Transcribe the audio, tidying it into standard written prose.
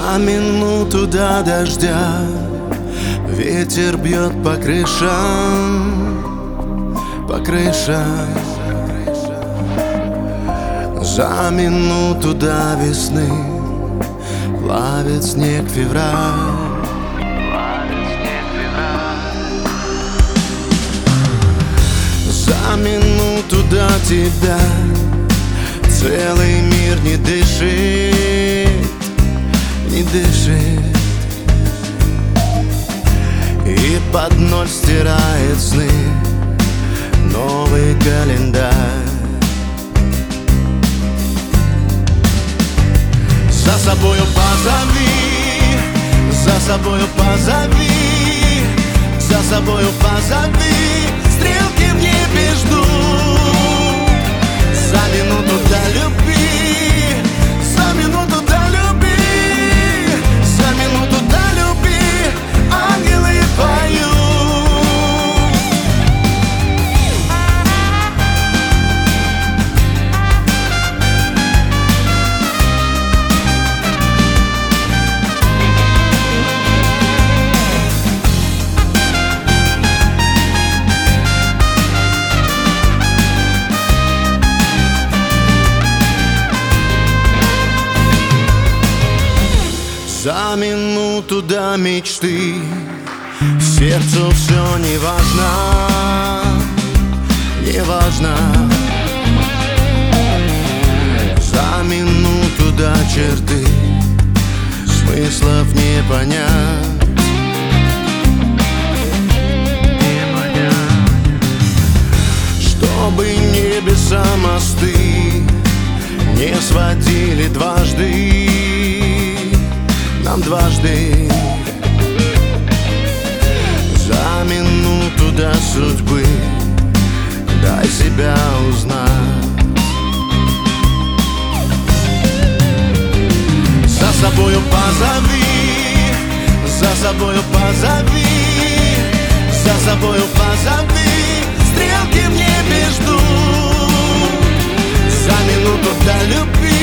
За минуту до дождя ветер бьет по крышам, по крышам. За минуту до весны плавит снег февраль. За минуту до тебя целый мир не дышит, не дышит. И под ноль стирает сны новый календарь. За собою позови, за собою позови, за собою позови. Стрелки в небе ждут за минуту до любви, за минуту до любви, за минуту до любви ангелы поют. За минуту до мечты сердцу все не важно, не важно. За минуту до черты смыслов не понять. Чтобы небеса мосты не сводили дважды, нам дважды. За минуту до судьбы дай себя узнать. За собою позови, за собою позови, за собою позови. Стрелки в небе ждут за минуту до любви.